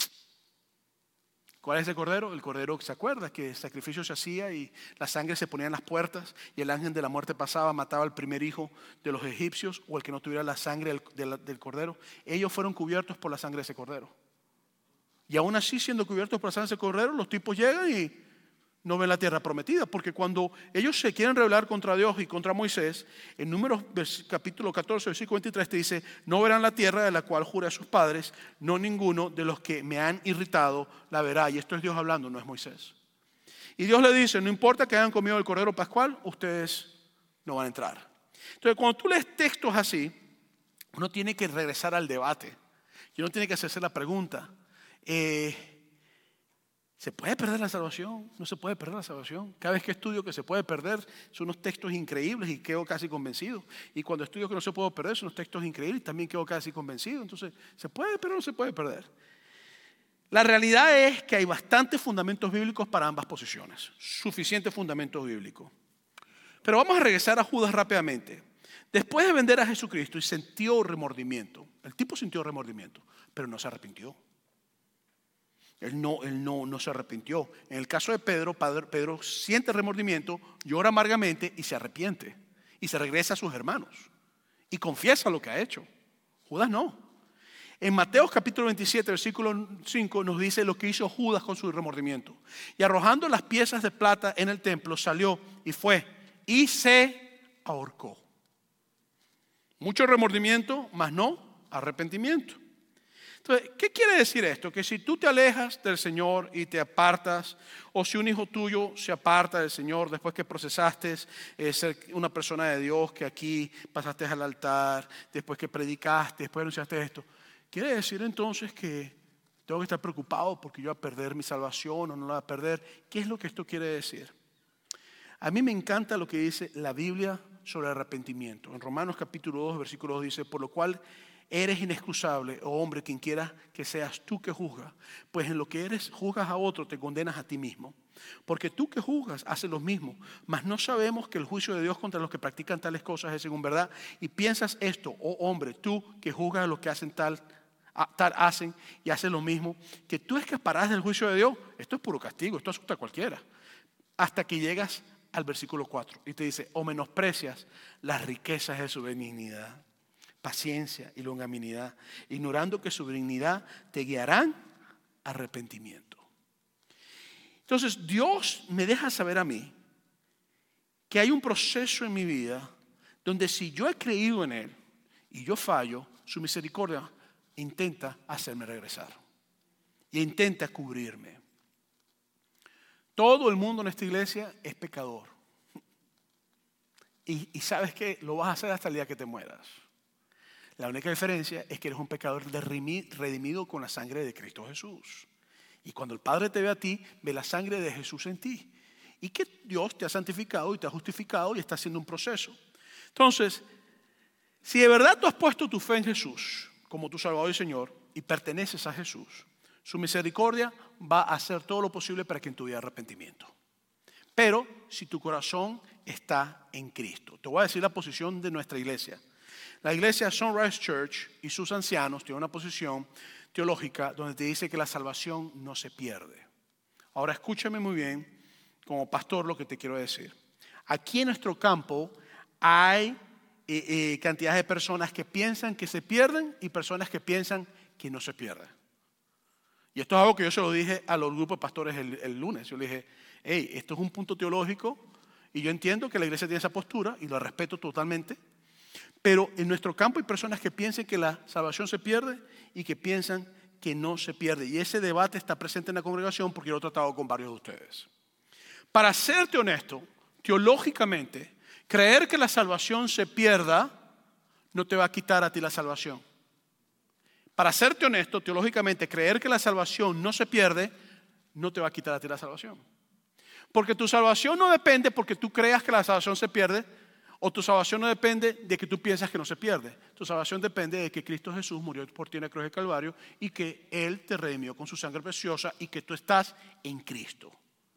¿Cuál es ese cordero? El cordero, ¿se acuerda? Que el sacrificio se hacía y la sangre se ponía en las puertas y el ángel de la muerte pasaba, mataba al primer hijo de los egipcios o el que no tuviera la sangre del, del, del cordero. Ellos fueron cubiertos por la sangre de ese cordero. Y aún así, siendo cubiertos por la sangre de ese cordero, los tipos llegan y no ven la tierra prometida. Porque cuando ellos se quieren rebelar contra Dios y contra Moisés, en Números capítulo catorce, versículo veintitrés te dice: no verán la tierra de la cual juré a sus padres, no ninguno de los que me han irritado la verá. Y esto es Dios hablando, no es Moisés. Y Dios le dice: no importa que hayan comido el cordero pascual, ustedes no van a entrar. Entonces, cuando tú lees textos así, uno tiene que regresar al debate. Y uno tiene que hacerse la pregunta: eh, ¿se puede perder la salvación? ¿No se puede perder la salvación? Cada vez que estudio que se puede perder, son unos textos increíbles y quedo casi convencido. Y cuando estudio que no se puede perder, son unos textos increíbles y también quedo casi convencido. Entonces, ¿se puede, pero no se puede perder? La realidad es que hay bastantes fundamentos bíblicos para ambas posiciones. Suficientes fundamentos bíblicos. Pero vamos a regresar a Judas rápidamente. Después de vender a Jesucristo y sintió remordimiento. El tipo sintió remordimiento, pero no se arrepintió. Él, no, él no, no se arrepintió. En el caso de Pedro, Pedro, Pedro siente remordimiento, llora amargamente y se arrepiente. Y se regresa a sus hermanos. Y confiesa lo que ha hecho. Judas no. En Mateo capítulo veintisiete, versículo cinco, nos dice lo que hizo Judas con su remordimiento. Y arrojando las piezas de plata en el templo, salió y fue y se ahorcó. Mucho remordimiento, mas no arrepentimiento. Entonces, ¿qué quiere decir esto? Que si tú te alejas del Señor y te apartas, o si un hijo tuyo se aparta del Señor después que procesaste eh, ser una persona de Dios, que aquí pasaste al altar, después que predicaste, después anunciaste esto, ¿quiere decir entonces que tengo que estar preocupado porque yo voy a perder mi salvación o no la voy a perder? ¿Qué es lo que esto quiere decir? A mí me encanta lo que dice la Biblia sobre arrepentimiento. En Romanos capítulo dos, versículo dos dice: por lo cual eres inexcusable, oh hombre, quien quiera que seas tú que juzgas, pues en lo que eres juzgas a otro, te condenas a ti mismo. Porque tú que juzgas haces lo mismo, mas no sabemos que el juicio de Dios contra los que practican tales cosas es según verdad. Y piensas esto, oh hombre, tú que juzgas a los que hacen tal, tal hacen y haces lo mismo, que tú escaparás del juicio de Dios. Esto es puro castigo, esto asusta a cualquiera. Hasta que llegas al versículo cuatro y te dice: o menosprecias las riquezas de su benignidad, paciencia y longanimidad, ignorando que su benignidad te guiarán a arrepentimiento. Entonces Dios me deja saber a mí que hay un proceso en mi vida donde si yo he creído en Él y yo fallo, su misericordia intenta hacerme regresar y intenta cubrirme. Todo el mundo en esta iglesia es pecador. Y, y sabes que lo vas a hacer hasta el día que te mueras. La única diferencia es que eres un pecador redimido con la sangre de Cristo Jesús. Y cuando el Padre te ve a ti, ve la sangre de Jesús en ti. Y que Dios te ha santificado y te ha justificado y está haciendo un proceso. Entonces, si de verdad tú has puesto tu fe en Jesús como tu Salvador y Señor y perteneces a Jesús, su misericordia va a hacer todo lo posible para que en tu vida haya arrepentimiento. Pero si tu corazón está en Cristo. Te voy a decir la posición de nuestra iglesia. La iglesia Sunrise Church y sus ancianos tienen una posición teológica donde te dice que la salvación no se pierde. Ahora escúchame muy bien, como pastor, lo que te quiero decir. Aquí en nuestro campo hay eh, eh, cantidad de personas que piensan que se pierden y personas que piensan que no se pierden. Y esto es algo que yo se lo dije a los grupos de pastores el, el lunes. Yo le dije: hey, esto es un punto teológico y yo entiendo que la iglesia tiene esa postura y lo respeto totalmente. Pero en nuestro campo hay personas que piensan que la salvación se pierde y que piensan que no se pierde. Y ese debate está presente en la congregación porque yo lo he tratado con varios de ustedes. Para serte honesto, teológicamente, creer que la salvación se pierda no te va a quitar a ti la salvación. Para serte honesto, teológicamente, creer que la salvación no se pierde no te va a quitar a ti la salvación. Porque tu salvación no depende porque tú creas que la salvación se pierde, o tu salvación no depende de que tú piensas que no se pierde. Tu salvación depende de que Cristo Jesús murió por ti en la cruz del Calvario y que Él te redimió con su sangre preciosa y que tú estás en Cristo.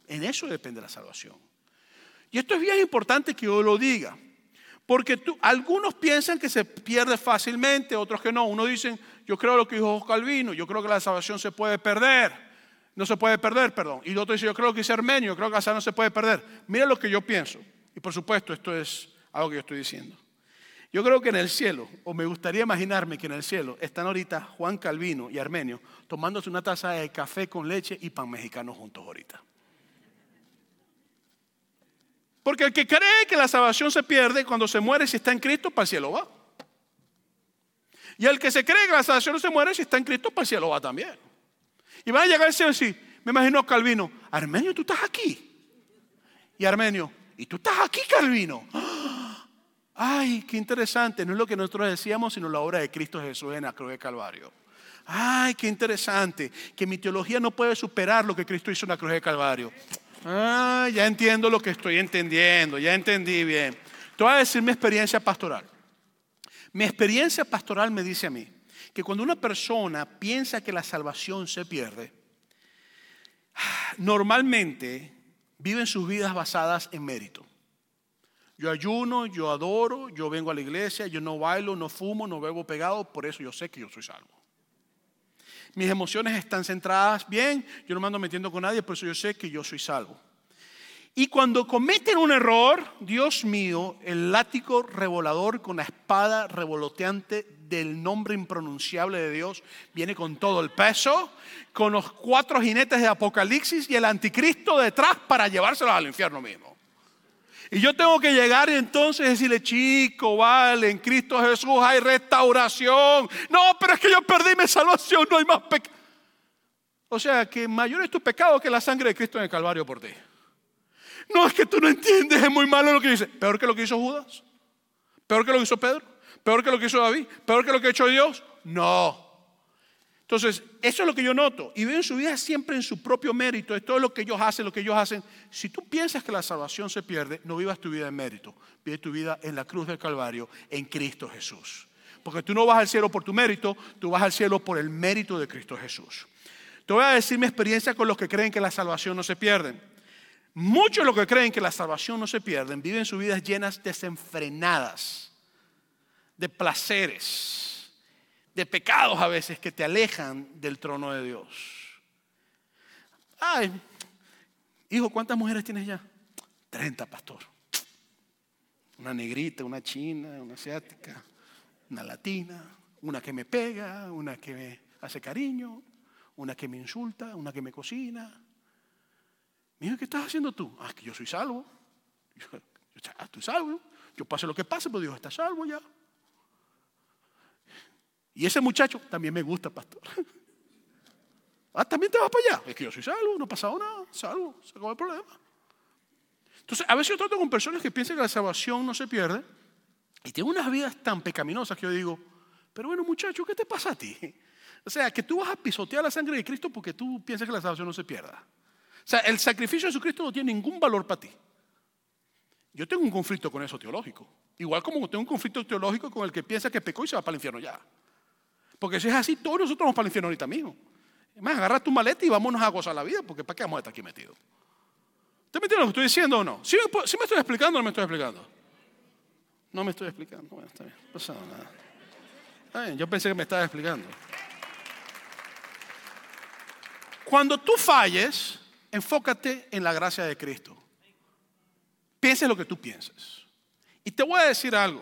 En eso depende la salvación. Y esto es bien importante que yo lo diga. Porque tú, algunos piensan que se pierde fácilmente, otros que no. Unos dicen, yo creo lo que dijo Calvino, yo creo que la salvación se puede perder. No se puede perder, perdón. Y otro dice, yo creo que es Armenio, yo creo que la salvación no se puede perder. Mira lo que yo pienso. Y por supuesto, esto es algo que yo estoy diciendo. Yo creo que en el cielo, o me gustaría imaginarme que en el cielo, están ahorita Juan Calvino y Armenio tomándose una taza de café con leche y pan mexicano juntos ahorita. Porque el que cree que la salvación se pierde cuando se muere si está en Cristo, para el cielo va. Y el que se cree que la salvación no se muere si está en Cristo, para el cielo va también. Y van a llegar al cielo y decir, me imagino a Calvino, Armenio, tú estás aquí. Y Armenio, ¿y tú estás aquí, Calvino? Ay, qué interesante. No es lo que nosotros decíamos, sino la obra de Cristo Jesús en la cruz de Calvario. Ay, qué interesante. Que mi teología no puede superar lo que Cristo hizo en la cruz de Calvario. Ah, ya entiendo lo que estoy entendiendo, ya entendí bien. Te voy a decir mi experiencia pastoral. Mi experiencia pastoral me dice a mí que cuando una persona piensa que la salvación se pierde, normalmente viven sus vidas basadas en mérito. Yo ayuno, yo adoro, yo vengo a la iglesia, yo no bailo, no fumo, no bebo pegado, por eso yo sé que yo soy salvo. Mis emociones están centradas bien, yo no me ando metiendo con nadie, por eso yo sé que yo soy salvo. Y cuando cometen un error, Dios mío, el látigo revolador con la espada revoloteante del nombre impronunciable de Dios viene con todo el peso, con los cuatro jinetes de Apocalipsis y el anticristo detrás para llevárselos al infierno mismo. Y yo tengo que llegar y entonces decirle, chico, vale, en Cristo Jesús hay restauración. No, pero es que yo perdí mi salvación, no hay más pecado. O sea, que mayor es tu pecado que la sangre de Cristo en el Calvario por ti. No, es que tú no entiendes, es muy malo lo que dice. Peor que lo que hizo Judas, peor que lo que hizo Pedro, peor que lo que hizo David, peor que lo que ha hecho Dios. No. Entonces, eso es lo que yo noto. Y viven su vida siempre en su propio mérito. Es todo lo que ellos hacen, lo que ellos hacen. Si tú piensas que la salvación se pierde, no vivas tu vida en mérito. Vive tu vida en la cruz del Calvario, en Cristo Jesús. Porque tú no vas al cielo por tu mérito, tú vas al cielo por el mérito de Cristo Jesús. Te voy a decir mi experiencia con los que creen que la salvación no se pierde. Muchos de los que creen que la salvación no se pierde viven sus vidas llenas desenfrenadas de placeres, de pecados a veces que te alejan del trono de Dios. Ay, hijo, ¿cuántas mujeres tienes ya? treinta, pastor. Una negrita, una china, una asiática, una latina, una que me pega, una que me hace cariño, una que me insulta, una que me cocina. Mira, ¿qué estás haciendo tú? Ah, que yo soy salvo. Yo, yo ah, estoy salvo. Yo pase lo que pase, pero Dios está salvo ya. Y ese muchacho también me gusta, pastor. Ah, también te vas para allá. Es que yo soy salvo, no ha pasado nada, salvo, se acabó el problema. Entonces, a veces yo trato con personas que piensan que la salvación no se pierde y tienen unas vidas tan pecaminosas que yo digo, pero bueno, muchacho, ¿qué te pasa a ti? O sea, que tú vas a pisotear la sangre de Cristo porque tú piensas que la salvación no se pierda. O sea, el sacrificio de Jesucristo no tiene ningún valor para ti. Yo tengo un conflicto con eso teológico. Igual como tengo un conflicto teológico con el que piensa que pecó y se va para el infierno ya. Porque si es así, todos nosotros vamos para el infierno ahorita mismo. Es más, agarra tu maleta y vámonos a gozar la vida, porque ¿para qué vamos a estar aquí metidos? ¿Usted me entiende lo que estoy diciendo o no? ¿Sí me, ¿sí me estoy explicando o no me estoy explicando? No me estoy explicando. Bueno, está bien, no pasa nada. Está bien, yo pensé que me estaba explicando. Cuando tú falles, enfócate en la gracia de Cristo. Piensa en lo que tú pienses. Y te voy a decir algo.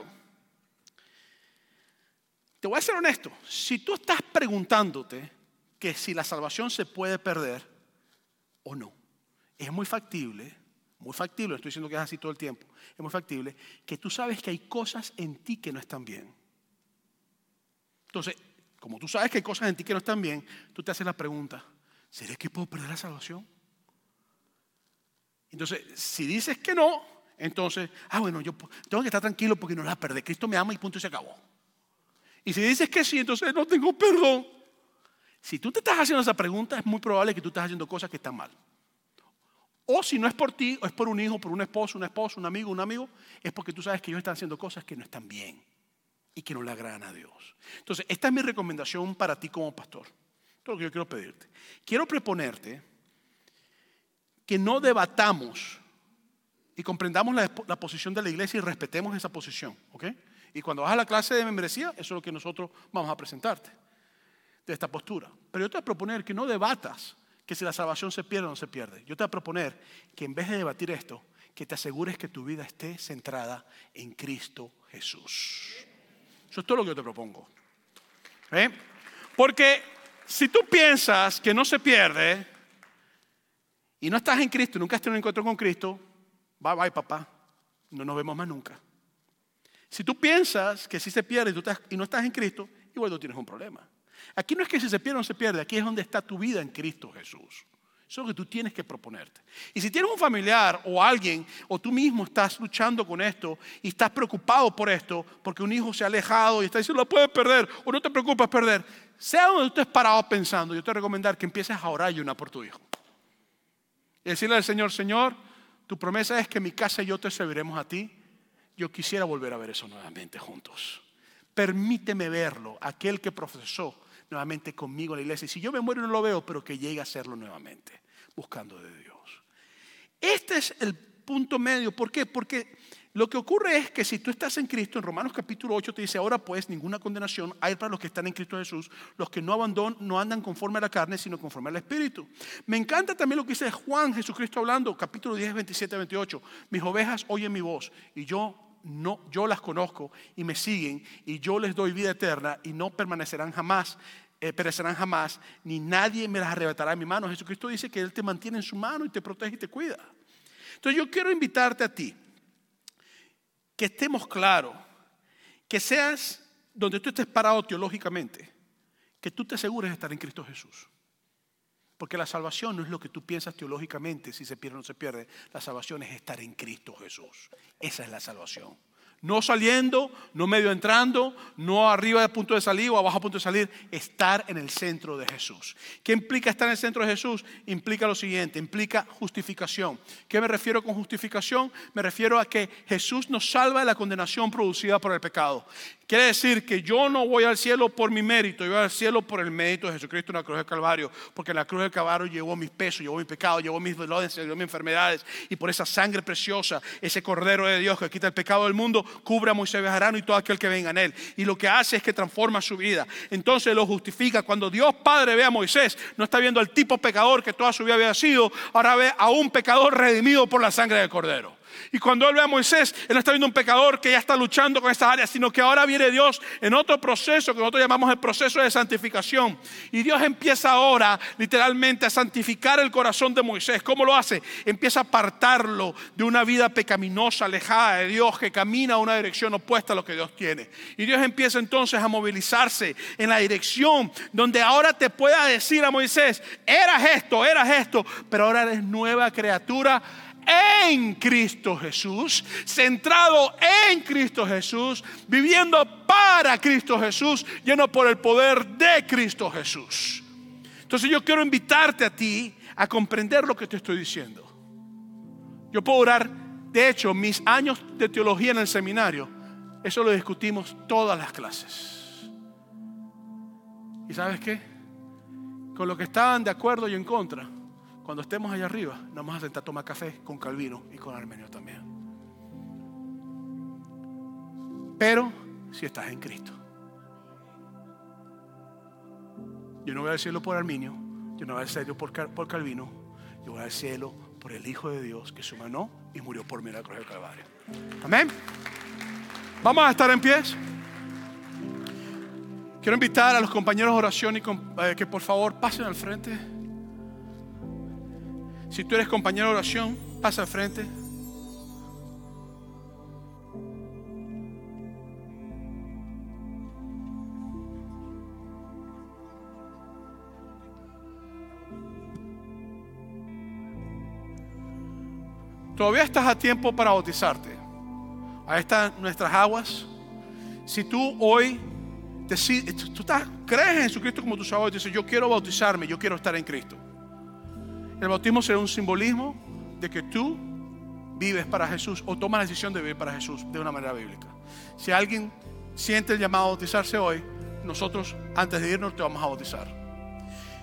Te voy a ser honesto. Si tú estás preguntándote que si la salvación se puede perder o no, es muy factible, muy factible, estoy diciendo que es así todo el tiempo, es muy factible que tú sabes que hay cosas en ti que no están bien. Entonces, como tú sabes que hay cosas en ti que no están bien, tú te haces la pregunta, ¿será que puedo perder la salvación? Entonces, si dices que no, entonces, ah, bueno, yo tengo que estar tranquilo porque no la perdí. Cristo me ama y punto y se acabó. Y si dices que sí, entonces no tengo perdón. Si tú te estás haciendo esa pregunta, es muy probable que tú estás haciendo cosas que están mal. O si no es por ti, o es por un hijo, por un esposo, una esposa, un amigo, un amigo, es porque tú sabes que ellos están haciendo cosas que no están bien y que no le agradan a Dios. Entonces, esta es mi recomendación para ti como pastor. Todo lo que yo quiero pedirte. Quiero proponerte que no debatamos y comprendamos la, la posición de la iglesia y respetemos esa posición, ¿ok? Y cuando vas a la clase de membresía, eso es lo que nosotros vamos a presentarte, de esta postura. Pero yo te voy a proponer que no debatas que si la salvación se pierde o no se pierde. Yo te voy a proponer que en vez de debatir esto, que te asegures que tu vida esté centrada en Cristo Jesús. Eso es todo lo que yo te propongo. ¿Eh? Porque si tú piensas que no se pierde y no estás en Cristo, nunca has tenido un encuentro con Cristo, bye bye papá, no nos vemos más nunca. Si tú piensas que sí se pierde y, tú estás, y no estás en Cristo, igual tú tienes un problema. Aquí no es que si se pierde o no se pierde, aquí es donde está tu vida en Cristo Jesús. Eso es lo que tú tienes que proponerte. Y si tienes un familiar o alguien, o tú mismo estás luchando con esto y estás preocupado por esto, porque un hijo se ha alejado y está diciendo, lo puedes perder, o no te preocupes perder, sea donde tú estés parado pensando, yo te recomiendo que empieces a orar y una por tu hijo. Y decirle al Señor, Señor, tu promesa es que mi casa y yo te serviremos a ti. Yo quisiera volver a ver eso nuevamente juntos. Permíteme verlo, aquel que profesó nuevamente conmigo en la iglesia. Y si yo me muero y no lo veo, pero que llegue a hacerlo nuevamente, buscando de Dios. Este es el punto medio. ¿Por qué? Porque lo que ocurre es que si tú estás en Cristo, en Romanos capítulo ocho te dice, ahora pues ninguna condenación hay para los que están en Cristo Jesús, los que no abandonan, no andan conforme a la carne, sino conforme al Espíritu. Me encanta también lo que dice Juan, Jesucristo hablando, capítulo diez, veintisiete, veintiocho. Mis ovejas oyen mi voz y yo No, yo las conozco y me siguen y yo les doy vida eterna y no permanecerán jamás, eh, perecerán jamás, ni nadie me las arrebatará de mi mano. Jesucristo dice que Él te mantiene en su mano y te protege y te cuida. Entonces yo quiero invitarte a ti, que estemos claros, que seas donde tú estés parado teológicamente, que tú te asegures de estar en Cristo Jesús. Porque la salvación no es lo que tú piensas teológicamente, si se pierde o no se pierde. La salvación es estar en Cristo Jesús. Esa es la salvación. No saliendo, no medio entrando, no arriba a punto de salir o abajo a punto de salir. Estar en el centro de Jesús. ¿Qué implica estar en el centro de Jesús? Implica lo siguiente, implica justificación. ¿Qué me refiero con justificación? Me refiero a que Jesús nos salva de la condenación producida por el pecado. Quiere decir que yo no voy al cielo por mi mérito, yo voy al cielo por el mérito de Jesucristo en la cruz del Calvario, porque en la cruz del Calvario llevó mis pesos, llevó mi pecado, llevó mis dolores, llevó mis enfermedades, y por esa sangre preciosa, ese Cordero de Dios que quita el pecado del mundo, cubre a Moisés Bejarano y todo aquel que venga en él. Y lo que hace es que transforma su vida. Entonces lo justifica. Cuando Dios Padre ve a Moisés, no está viendo al tipo pecador que toda su vida había sido, ahora ve a un pecador redimido por la sangre del Cordero. Y cuando Él ve a Moisés, Él no está viendo un pecador que ya está luchando con estas áreas, sino que ahora viene Dios en otro proceso que nosotros llamamos el proceso de santificación. Y Dios empieza ahora literalmente a santificar el corazón de Moisés. ¿Cómo lo hace? Empieza a apartarlo de una vida pecaminosa, alejada de Dios, que camina a una dirección opuesta a lo que Dios tiene. Y Dios empieza entonces a movilizarse en la dirección donde ahora te pueda decir a Moisés, eras esto, eras esto, pero ahora eres nueva criatura en Cristo Jesús, centrado en Cristo Jesús, viviendo para Cristo Jesús, lleno por el poder de Cristo Jesús. Entonces yo quiero invitarte a ti a comprender lo que te estoy diciendo. Yo puedo orar, de hecho, mis años de teología en el seminario, eso lo discutimos todas las clases. ¿Y sabes qué? Con lo que estaban de acuerdo y en contra, cuando estemos allá arriba, nos vamos a sentar a tomar café con Calvino y con Armenio también. Pero si estás en Cristo. Yo no voy al cielo por Arminio, yo no voy al cielo por, por Calvino, yo voy al cielo por el Hijo de Dios que se humanó y murió por mí en la cruz del Calvario. Amén. Vamos a estar en pies. Quiero invitar a los compañeros de oración y eh, que por favor pasen al frente. Si tú eres compañero de oración, pasa al frente. Todavía estás a tiempo para bautizarte. Ahí están nuestras aguas. Si tú hoy decides, tú estás, crees en Jesucristo como tu Salvador y dices, yo quiero bautizarme, yo quiero estar en Cristo. El bautismo será un simbolismo de que tú vives para Jesús o tomas la decisión de vivir para Jesús de una manera bíblica. Si alguien siente el llamado a bautizarse hoy, nosotros antes de irnos te vamos a bautizar.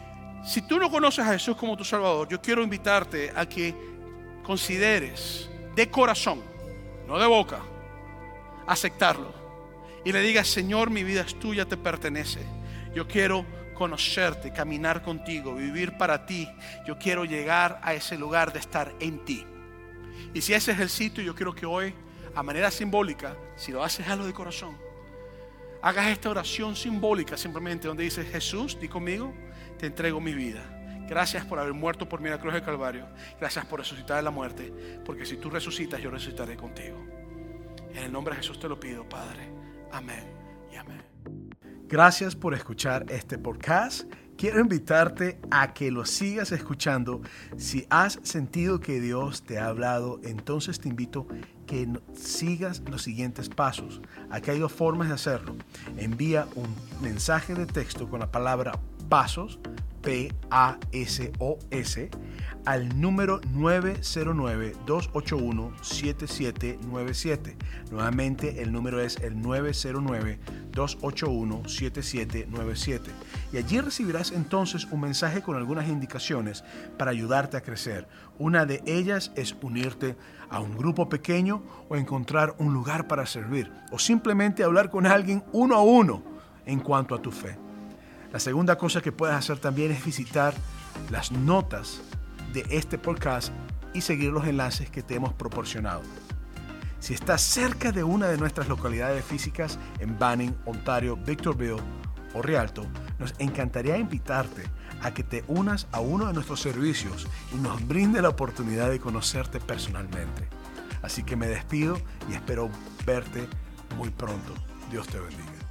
Si tú no conoces a Jesús como tu Salvador, yo quiero invitarte a que consideres de corazón, no de boca, aceptarlo. Y le digas: Señor, mi vida es tuya, te pertenece. Yo quiero conocerte, caminar contigo, vivir para ti. Yo quiero llegar a ese lugar de estar en ti. Y si ese es el sitio, yo quiero que hoy, a manera simbólica, si lo haces, hazlo de corazón, hagas esta oración simbólica simplemente, donde dices: Jesús, di conmigo, te entrego mi vida. Gracias por haber muerto por mí en la cruz del Calvario. Gracias por resucitar de la muerte, porque si tú resucitas, yo resucitaré contigo. En el nombre de Jesús te lo pido, Padre. Amén y amén. Gracias por escuchar este podcast. Quiero invitarte a que lo sigas escuchando. Si has sentido que Dios te ha hablado, entonces te invito que sigas los siguientes pasos. Aquí hay dos formas de hacerlo. Envía un mensaje de texto con la palabra pasos, P A S O S, al número nueve cero nueve, dos ocho uno, siete siete nueve siete. Nuevamente el número es el nueve cero nueve, dos ocho uno, siete siete nueve siete. Y allí recibirás entonces un mensaje con algunas indicaciones para ayudarte a crecer. Una de ellas es unirte a un grupo pequeño o encontrar un lugar para servir, o simplemente hablar con alguien uno a uno en cuanto a tu fe. La segunda cosa que puedes hacer también es visitar las notas de este podcast y seguir los enlaces que te hemos proporcionado. Si estás cerca de una de nuestras localidades físicas en Banning, Ontario, Victorville o Rialto, nos encantaría invitarte a que te unas a uno de nuestros servicios y nos brinde la oportunidad de conocerte personalmente. Así que me despido y espero verte muy pronto. Dios te bendiga.